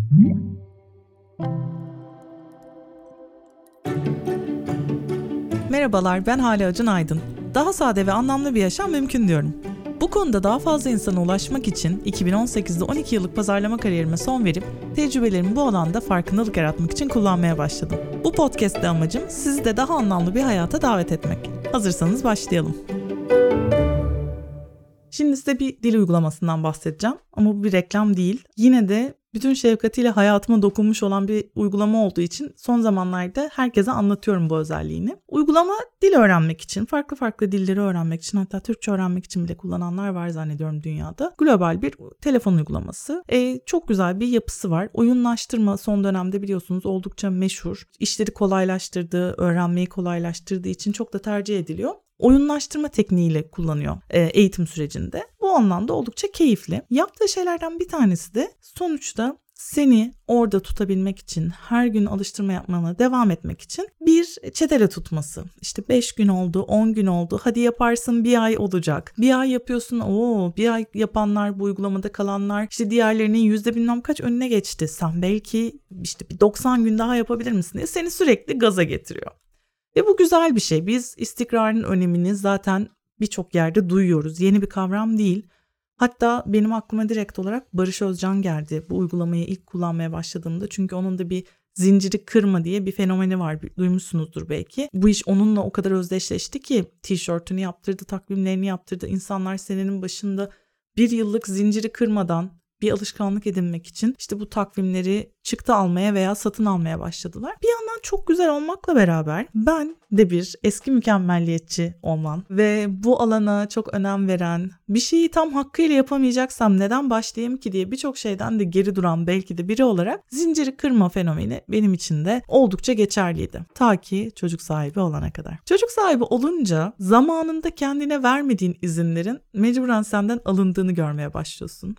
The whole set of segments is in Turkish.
Merhabalar, ben Hale Acun Aydın. Daha sade ve anlamlı bir yaşam mümkün diyorum. Bu konuda daha fazla insana ulaşmak için 2018'de 12 yıllık pazarlama kariyerime son verip tecrübelerimi bu alanda farkındalık yaratmak için kullanmaya başladım. Bu podcast'te amacım sizi de daha anlamlı bir hayata davet etmek. Hazırsanız başlayalım. Şimdi size bir dil uygulamasından bahsedeceğim ama bu bir reklam değil. Yine de bütün şefkatiyle hayatıma dokunmuş olan bir uygulama olduğu için son zamanlarda herkese anlatıyorum bu özelliğini. Uygulama dil öğrenmek için, farklı dilleri öğrenmek için, hatta Türkçe öğrenmek için bile kullananlar var zannediyorum dünyada. Global bir telefon uygulaması. Çok güzel bir yapısı var. Oyunlaştırma son dönemde biliyorsunuz oldukça meşhur. İşleri kolaylaştırdığı, öğrenmeyi kolaylaştırdığı için çok da tercih ediliyor. Oyunlaştırma tekniğiyle kullanıyor eğitim sürecinde. Bu anlamda oldukça keyifli. Yaptığı şeylerden bir tanesi de sonuçta seni orada tutabilmek için, her gün alıştırma yapmana devam etmek için bir çetele tutması. İşte 5 gün oldu, 10 gün oldu, hadi yaparsın bir ay olacak. Bir ay yapıyorsun, bir ay yapanlar, bu uygulamada kalanlar, işte diğerlerinin yüzde bilmem kaç önüne geçti. Sen belki işte bir 90 gün daha yapabilir misin diye seni sürekli gaza getiriyor. Ve bu güzel bir şey. Biz istikrarın önemini zaten birçok yerde duyuyoruz. Yeni bir kavram değil. Hatta benim aklıma direkt olarak Barış Özcan geldi bu uygulamayı ilk kullanmaya başladığımda. Çünkü onun da bir zinciri kırma diye bir fenomeni var. Duymuşsunuzdur belki. Bu iş onunla o kadar özdeşleşti ki tişörtünü yaptırdı, takvimlerini yaptırdı. İnsanlar senenin başında bir yıllık zinciri kırmadan bir alışkanlık edinmek için işte bu takvimleri çıktı almaya veya satın almaya başladılar. Bir yandan çok güzel olmakla beraber ben de bir eski mükemmelliyetçi olman ve bu alana çok önem veren, bir şeyi tam hakkıyla yapamayacaksam neden başlayayım ki diye birçok şeyden de geri duran belki de biri olarak zinciri kırma fenomeni benim için de oldukça geçerliydi. Ta ki çocuk sahibi olana kadar. Çocuk sahibi olunca zamanında kendine vermediğin izinlerin mecburen senden alındığını görmeye başlıyorsun.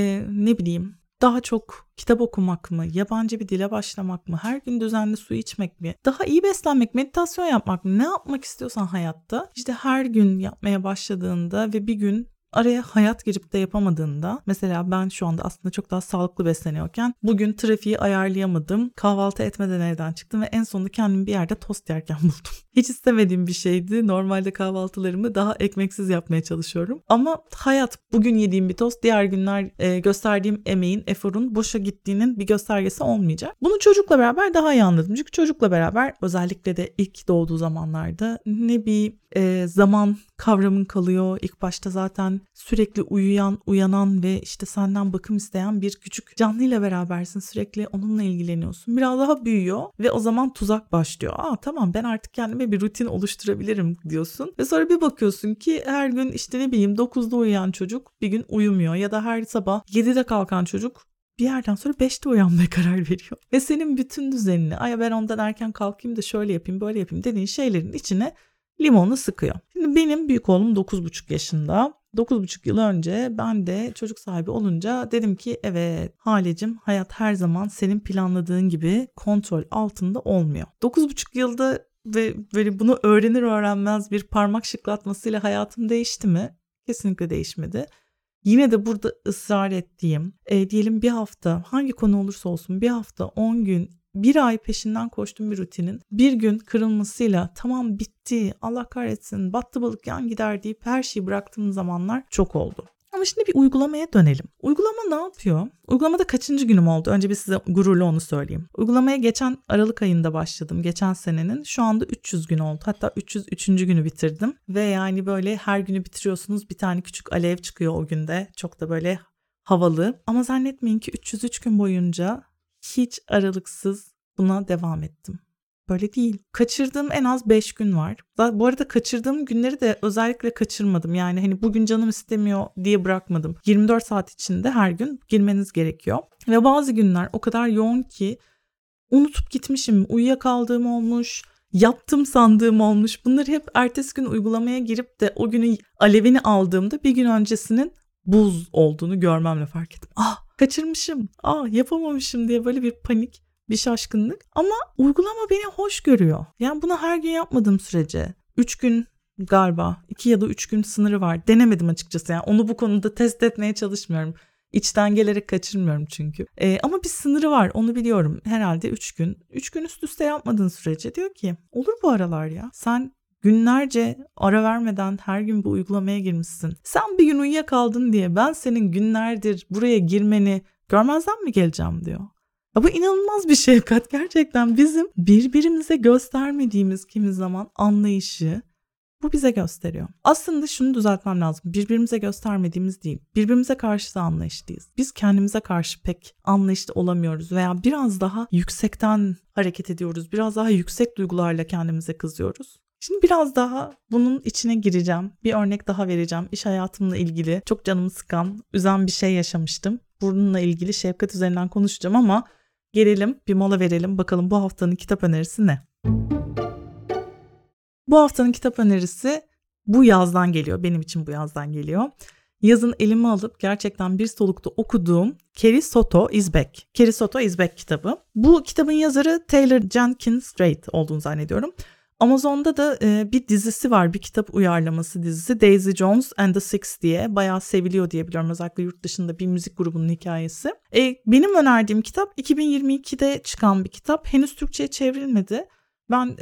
Ne bileyim, daha çok kitap okumak mı, yabancı bir dile başlamak mı, her gün düzenli su içmek mi, daha iyi beslenmek, meditasyon yapmak mı, ne yapmak istiyorsan hayatta, işte her gün yapmaya başladığında ve bir gün araya hayat girip de yapamadığında, mesela ben şu anda aslında çok daha sağlıklı besleniyorken bugün trafiği ayarlayamadım, kahvaltı etmeden evden çıktım ve en sonunda kendimi bir yerde tost yerken buldum. Hiç istemediğim bir şeydi. Normalde kahvaltılarımı daha ekmeksiz yapmaya çalışıyorum. Ama hayat, bugün yediğim bir tost diğer günler gösterdiğim emeğin, eforun boşa gittiğinin bir göstergesi olmayacak. Bunu çocukla beraber daha iyi anladım. Çünkü çocukla beraber özellikle de ilk doğduğu zamanlarda ne bir zaman kavramın kalıyor. İlk başta zaten sürekli uyanan ve işte senden bakım isteyen bir küçük canlıyla berabersin. Sürekli onunla ilgileniyorsun. Biraz daha büyüyor ve o zaman tuzak başlıyor. Tamam, ben artık kendime bir rutin oluşturabilirim diyorsun. Ve sonra bir bakıyorsun ki her gün işte ne bileyim 9'da uyuyan çocuk bir gün uyumuyor. Ya da her sabah 7'de kalkan çocuk bir yerden sonra 5'te uyanmaya karar veriyor. Ve senin bütün düzenini, ben ondan erken kalkayım da şöyle yapayım böyle yapayım dediğin şeylerin içine limonlu sıkıyor. Şimdi benim büyük oğlum 9,5 yaşında. 9,5 yıl önce ben de çocuk sahibi olunca dedim ki evet Halecim, hayat her zaman senin planladığın gibi kontrol altında olmuyor. 9,5 yılda ve böyle bunu öğrenir öğrenmez bir parmak şıklatmasıyla hayatım değişti mi? Kesinlikle değişmedi. Yine de burada ısrar ettiğim, diyelim bir hafta, hangi konu olursa olsun bir hafta, 10 gün, bir ay peşinden koştuğum bir rutinin bir gün kırılmasıyla tamam bitti, Allah kahretsin, battı balık yan gider deyip her şeyi bıraktığım zamanlar çok oldu. Ama şimdi bir uygulamaya dönelim. Uygulama ne yapıyor? Uygulamada kaçıncı günüm oldu? Önce bir size gururla onu söyleyeyim. Uygulamaya geçen Aralık ayında başladım. Geçen senenin. Şu anda 300 gün oldu. Hatta 303. günü bitirdim. Ve yani böyle her günü bitiriyorsunuz. Bir tane küçük alev çıkıyor o günde. Çok da böyle havalı. Ama zannetmeyin ki 303 gün boyunca hiç aralıksız buna devam ettim. Böyle değil. Kaçırdığım en az 5 gün var. Bu arada kaçırdığım günleri de özellikle kaçırmadım. Yani hani bugün canım istemiyor diye bırakmadım. 24 saat içinde her gün girmeniz gerekiyor. Ve bazı günler o kadar yoğun ki unutup gitmişim. Uyuyakaldığım olmuş, yaptım sandığım olmuş. Bunları hep ertesi gün uygulamaya girip de o günün alevini aldığımda bir gün öncesinin buz olduğunu görmemle fark ettim. Kaçırmışım, yapamamışım diye böyle bir panik, bir şaşkınlık. Ama uygulama beni hoş görüyor. Yani bunu her gün yapmadığım sürece 3 gün galiba 2 ya da 3 gün sınırı var. Denemedim açıkçası. Yani onu bu konuda test etmeye çalışmıyorum. İçten gelerek kaçırmıyorum çünkü. Ama bir sınırı var, onu biliyorum. Herhalde 3 gün. 3 gün üst üste yapmadığın sürece diyor ki olur bu aralar ya. Sen günlerce ara vermeden her gün bu uygulamaya girmişsin. Sen bir gün uyuyakaldın diye ben senin günlerdir buraya girmeni görmezden mi geleceğim diyor. Ya bu inanılmaz bir şefkat gerçekten, bizim birbirimize göstermediğimiz kimi zaman anlayışı bu bize gösteriyor. Aslında şunu düzeltmem lazım. Birbirimize göstermediğimiz değil. Birbirimize karşı da anlayışlıyız. Biz kendimize karşı pek anlayışlı olamıyoruz veya biraz daha yüksekten hareket ediyoruz. Biraz daha yüksek duygularla kendimize kızıyoruz. Şimdi biraz daha bunun içine gireceğim. Bir örnek daha vereceğim. İş hayatımla ilgili çok canımı sıkan, üzen bir şey yaşamıştım. Bununla ilgili şefkat üzerinden konuşacağım ama gelelim, bir mola verelim. Bakalım bu haftanın kitap önerisi ne? Bu haftanın kitap önerisi bu yazdan geliyor. Benim için bu yazdan geliyor. Yazın elime alıp gerçekten bir solukta okuduğum Carrie Soto is Back. Carrie Soto is Back kitabı. Bu kitabın yazarı Taylor Jenkins Reid olduğunu zannediyorum. Amazon'da da bir dizisi var, bir kitap uyarlaması dizisi, Daisy Jones and the Six diye, bayağı seviliyor diye biliyorum, özellikle yurt dışında bir müzik grubunun hikayesi. Benim önerdiğim kitap 2022'de çıkan bir kitap, henüz Türkçe'ye çevrilmedi. Ben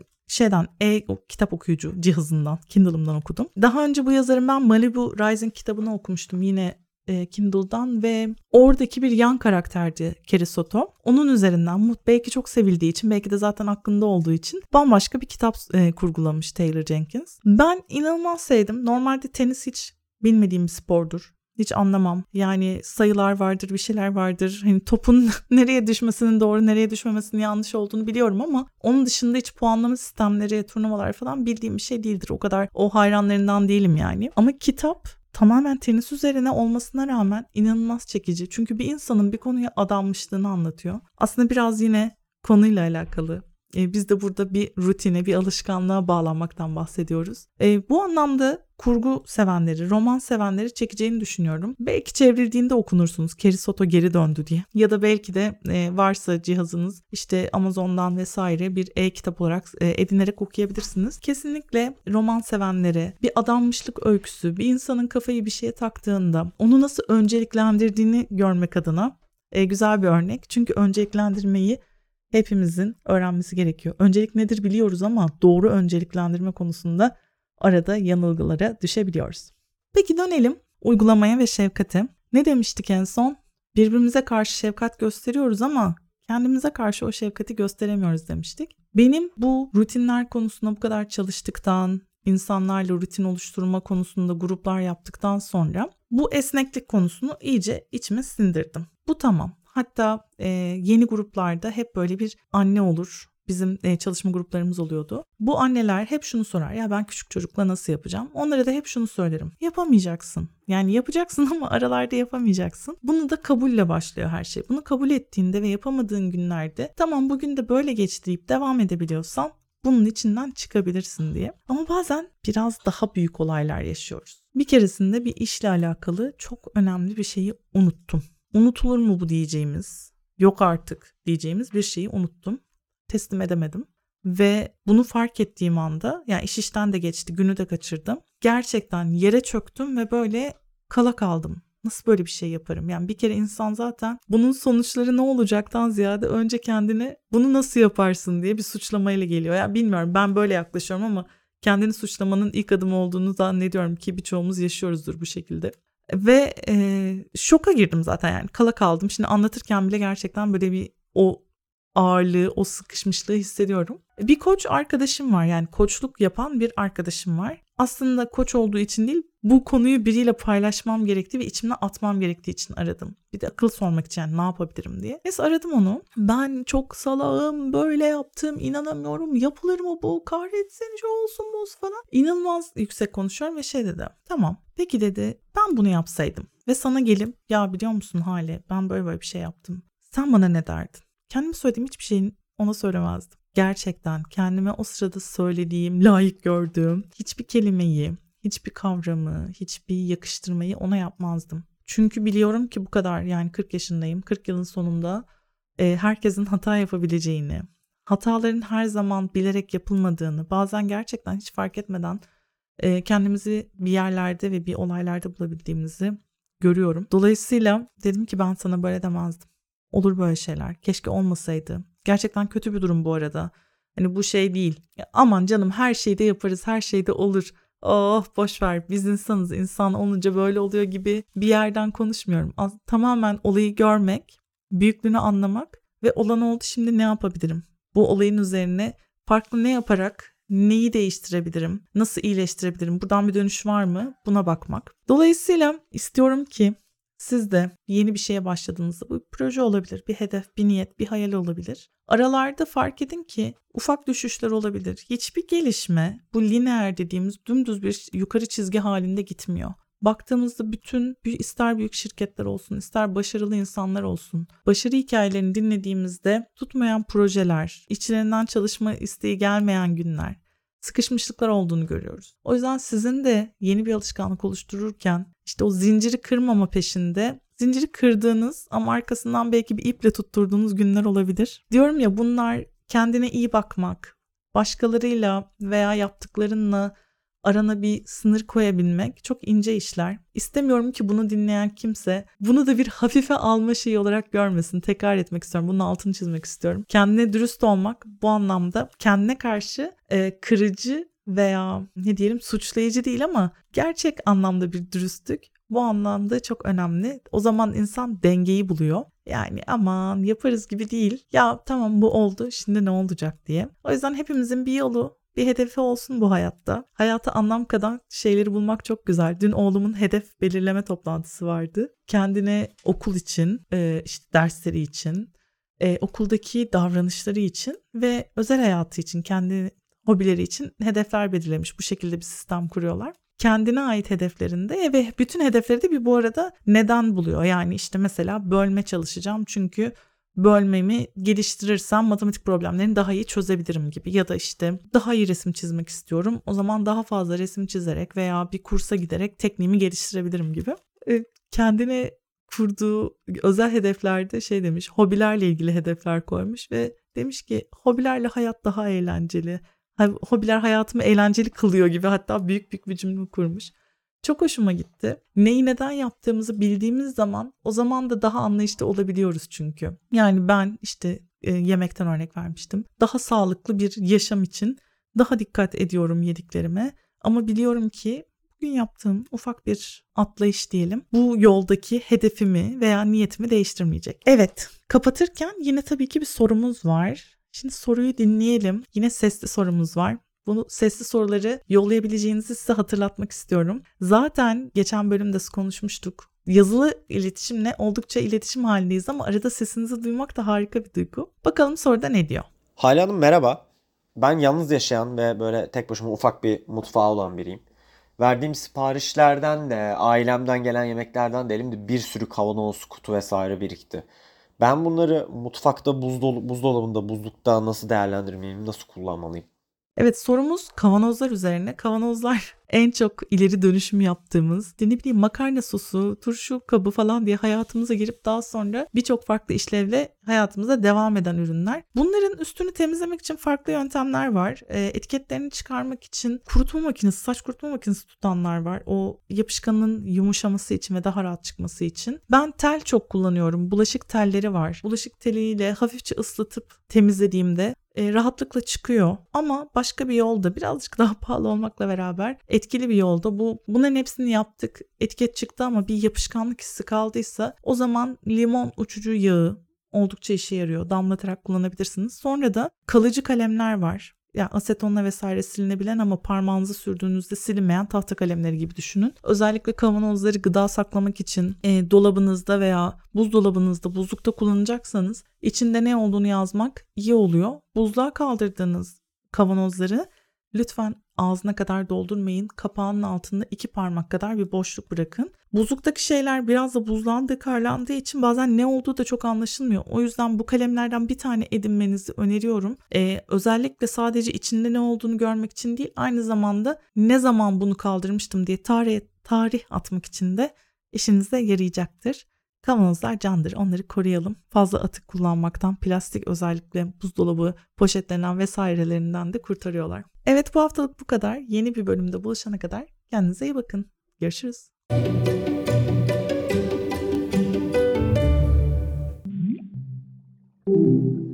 o kitap okuyucu cihazından, Kindle'ımdan okudum. Daha önce bu yazarın ben Malibu Rising kitabını okumuştum yine Kindle'dan ve oradaki bir yan karakterdi Carrie Soto. Onun üzerinden belki çok sevildiği için, belki de zaten aklında olduğu için bambaşka bir kitap kurgulamış Taylor Jenkins. Ben inanılmaz sevdim. Normalde tenis hiç bilmediğim bir spordur. Hiç anlamam. Yani sayılar vardır, bir şeyler vardır. Hani topun nereye düşmesinin doğru, nereye düşmemesinin yanlış olduğunu biliyorum ama onun dışında hiç puanlama sistemleri, turnuvalar falan bildiğim bir şey değildir. O kadar o hayranlarından değilim yani. Ama kitap tamamen tenis üzerine olmasına rağmen inanılmaz çekici. Çünkü bir insanın bir konuya adanmışlığını anlatıyor. Aslında biraz yine konuyla alakalı. Biz de burada bir rutine, bir alışkanlığa bağlanmaktan bahsediyoruz. Bu anlamda kurgu sevenleri, roman sevenleri çekeceğini düşünüyorum. Belki çevrildiğinde okunursunuz, Carrie Soto geri döndü diye. Ya da belki de varsa cihazınız, işte Amazon'dan vesaire bir e-kitap olarak edinerek okuyabilirsiniz. Kesinlikle roman sevenlere bir adanmışlık öyküsü, bir insanın kafayı bir şeye taktığında onu nasıl önceliklendirdiğini görmek adına güzel bir örnek. Çünkü önceliklendirmeyi hepimizin öğrenmesi gerekiyor. Öncelik nedir biliyoruz ama doğru önceliklendirme konusunda arada yanılgılara düşebiliyoruz. Peki dönelim uygulamaya ve şefkate. Ne demiştik en son? Birbirimize karşı şefkat gösteriyoruz ama kendimize karşı o şefkati gösteremiyoruz demiştik. Benim bu rutinler konusunda bu kadar çalıştıktan, insanlarla rutin oluşturma konusunda gruplar yaptıktan sonra bu esneklik konusunu iyice içime sindirdim. Bu tamam. Hatta yeni gruplarda hep böyle bir anne olur. Bizim çalışma gruplarımız oluyordu. Bu anneler hep şunu sorar. Ya ben küçük çocukla nasıl yapacağım? Onlara da hep şunu söylerim. Yapamayacaksın. Yani yapacaksın ama aralarda yapamayacaksın. Bunu da kabulle başlıyor her şey. Bunu kabul ettiğinde ve yapamadığın günlerde tamam bugün de böyle geçti deyip devam edebiliyorsan bunun içinden çıkabilirsin diye. Ama bazen biraz daha büyük olaylar yaşıyoruz. Bir keresinde bir işle alakalı çok önemli bir şeyi unuttum. Unutulur mu bu diyeceğimiz, yok artık diyeceğimiz bir şeyi unuttum. Teslim edemedim. Ve bunu fark ettiğim anda, yani iş işten de geçti, günü de kaçırdım. Gerçekten yere çöktüm ve böyle kala kaldım. Nasıl böyle bir şey yaparım? Yani bir kere insan zaten bunun sonuçları ne olacaktan ziyade önce kendine bunu nasıl yaparsın diye bir suçlamayla geliyor. Yani bilmiyorum, ben böyle yaklaşıyorum ama kendini suçlamanın ilk adımı olduğunu zannediyorum ki birçoğumuz yaşıyoruzdur bu şekilde. Ve şoka girdim zaten, yani kala kaldım. Şimdi anlatırken bile gerçekten böyle bir o ağırlığı, o sıkışmışlığı hissediyorum. Bir koç arkadaşım var, yani koçluk yapan bir arkadaşım var. Aslında koç olduğu için değil, bu konuyu biriyle paylaşmam gerektiği ve içimden atmam gerektiği için aradım. Bir de akıl sormak için, yani ne yapabilirim diye. Neyse aradım onu. Ben çok salağım, böyle yaptım, inanamıyorum, yapılır mı bu, kahretsin şu olsun bu olsun falan. İnanılmaz yüksek konuşuyorum ve şey dedi. Tamam, peki dedi, ben bunu yapsaydım ve sana gelip ya biliyor musun Hale, ben böyle bir şey yaptım, sen bana ne derdin? Kendime söylediğim hiçbir şeyin ona söylemezdim. Gerçekten kendime o sırada söylediğim, layık gördüğüm hiçbir kelimeyi, hiçbir kavramı, hiçbir yakıştırmayı ona yapmazdım. Çünkü biliyorum ki bu kadar, yani 40 yaşındayım. 40 yılın sonunda herkesin hata yapabileceğini, hataların her zaman bilerek yapılmadığını, bazen gerçekten hiç fark etmeden kendimizi bir yerlerde ve bir olaylarda bulabildiğimizi görüyorum. Dolayısıyla dedim ki ben sana böyle demezdim. Olur böyle şeyler. Keşke olmasaydı. Gerçekten kötü bir durum bu arada. Hani bu şey değil. Ya aman canım her şeyde yaparız, her şeyde olur. Oh boş ver biz insanız, insan olunca böyle oluyor gibi bir yerden konuşmuyorum. Tamamen olayı görmek, büyüklüğünü anlamak ve olan oldu, şimdi ne yapabilirim? Bu olayın üzerine farklı ne yaparak neyi değiştirebilirim? Nasıl iyileştirebilirim? Buradan bir dönüş var mı? Buna bakmak. Dolayısıyla istiyorum ki siz de yeni bir şeye başladığınızda, bu bir proje olabilir, bir hedef, bir niyet, bir hayal olabilir. Aralarda fark edin ki ufak düşüşler olabilir. Hiçbir gelişme bu lineer dediğimiz dümdüz bir yukarı çizgi halinde gitmiyor. Baktığımızda bütün ister büyük şirketler olsun, ister başarılı insanlar olsun, başarı hikayelerini dinlediğimizde tutmayan projeler, içlerinden çalışma isteği gelmeyen günler, sıkışmışlıklar olduğunu görüyoruz. O yüzden sizin de yeni bir alışkanlık oluştururken işte o zinciri kırmama peşinde, zinciri kırdığınız ama arkasından belki bir iple tutturduğunuz günler olabilir. Diyorum ya, bunlar kendine iyi bakmak, başkalarıyla veya yaptıklarınla arana bir sınır koyabilmek çok ince işler. İstemiyorum ki bunu dinleyen kimse bunu da bir hafife alma şeyi olarak görmesin. Tekrar etmek istiyorum. Bunun altını çizmek istiyorum. Kendine dürüst olmak bu anlamda kendine karşı kırıcı veya ne diyelim suçlayıcı değil ama gerçek anlamda bir dürüstlük bu anlamda çok önemli. O zaman insan dengeyi buluyor. Yani aman yaparız gibi değil. Ya tamam bu oldu, şimdi ne olacak diye. O yüzden hepimizin bir yolu, bir hedefi olsun bu hayatta. Hayata anlam katan şeyleri bulmak çok güzel. Dün oğlumun hedef belirleme toplantısı vardı. Kendine okul için, işte dersleri için, okuldaki davranışları için ve özel hayatı için, kendi hobileri için hedefler belirlemiş. Bu şekilde bir sistem kuruyorlar. Kendine ait hedeflerinde ve bütün hedefleri de bir bu arada neden buluyor. Yani işte mesela bölme çalışacağım çünkü bölmemi geliştirirsem matematik problemlerini daha iyi çözebilirim gibi, ya da işte daha iyi resim çizmek istiyorum, o zaman daha fazla resim çizerek veya bir kursa giderek tekniğimi geliştirebilirim gibi. Kendine kurduğu özel hedeflerde şey demiş, hobilerle ilgili hedefler koymuş ve demiş ki hobilerle hayat daha eğlenceli. Hobiler hayatımı eğlenceli kılıyor gibi, hatta büyük bir cümle kurmuş. Çok hoşuma gitti. Neyi neden yaptığımızı bildiğimiz zaman o zaman da daha anlayışlı olabiliyoruz çünkü. Yani ben işte yemekten örnek vermiştim. Daha sağlıklı bir yaşam için daha dikkat ediyorum yediklerime. Ama biliyorum ki bugün yaptığım ufak bir atlayış diyelim, bu yoldaki hedefimi veya niyetimi değiştirmeyecek. Evet, kapatırken yine tabii ki bir sorumuz var. Şimdi soruyu dinleyelim. Yine sesli sorumuz var. Bunu sesli soruları yollayabileceğinizi size hatırlatmak istiyorum. Zaten geçen bölümde konuşmuştuk. Yazılı iletişimle oldukça iletişim halindeyiz ama arada sesinizi duymak da harika bir duygu. Bakalım soruda ne diyor? Hale Hanım merhaba. Ben yalnız yaşayan ve böyle tek başıma ufak bir mutfağı olan biriyim. Verdiğim siparişlerden de, ailemden gelen yemeklerden de elimde bir sürü kavanoz, kutu vesaire birikti. Ben bunları mutfakta, buzdolabında, buzlukta nasıl değerlendirmeliyim, nasıl kullanmalıyım? Evet, sorumuz kavanozlar üzerine. Kavanozlar en çok ileri dönüşüm yaptığımız, ne bileyim makarna sosu, turşu kabı falan diye hayatımıza girip daha sonra birçok farklı işlevle hayatımıza devam eden ürünler. Bunların üstünü temizlemek için farklı yöntemler var. Etiketlerini çıkarmak için kurutma makinesi, saç kurutma makinesi tutanlar var. O yapışkanın yumuşaması için ve daha rahat çıkması için. Ben tel çok kullanıyorum. Bulaşık telleri var. Bulaşık teliyle hafifçe ıslatıp temizlediğimde rahatlıkla çıkıyor. Ama başka bir yolda, birazcık daha pahalı olmakla beraber etkili bir yolda bunların hepsini yaptık. Etiket çıktı ama bir yapışkanlık hissi kaldıysa o zaman limon uçucu yağı oldukça işe yarıyor. Damlatarak kullanabilirsiniz. Sonra da kalıcı kalemler var. Yani asetonla vesaire silinebilen ama parmağınızı sürdüğünüzde silinmeyen tahta kalemleri gibi düşünün. Özellikle kavanozları gıda saklamak için dolabınızda veya buzdolabınızda, buzlukta kullanacaksanız içinde ne olduğunu yazmak iyi oluyor. Buzluğa kaldırdığınız kavanozları lütfen ağzına kadar doldurmayın. Kapağının altında 2 parmak kadar bir boşluk bırakın. Buzluktaki şeyler biraz da buzlandığı, karlandığı için bazen ne olduğu da çok anlaşılmıyor. O yüzden bu kalemlerden bir tane edinmenizi öneriyorum. Özellikle sadece içinde ne olduğunu görmek için değil, aynı zamanda ne zaman bunu kaldırmıştım diye tarih atmak için de işinize yarayacaktır. Kavanozlar candır, onları koruyalım. Fazla atık kullanmaktan, plastik özellikle buzdolabı poşetlerinden vesairelerinden de kurtarıyorlar. Evet, bu haftalık bu kadar. Yeni bir bölümde buluşana kadar kendinize iyi bakın. Görüşürüz. Müzik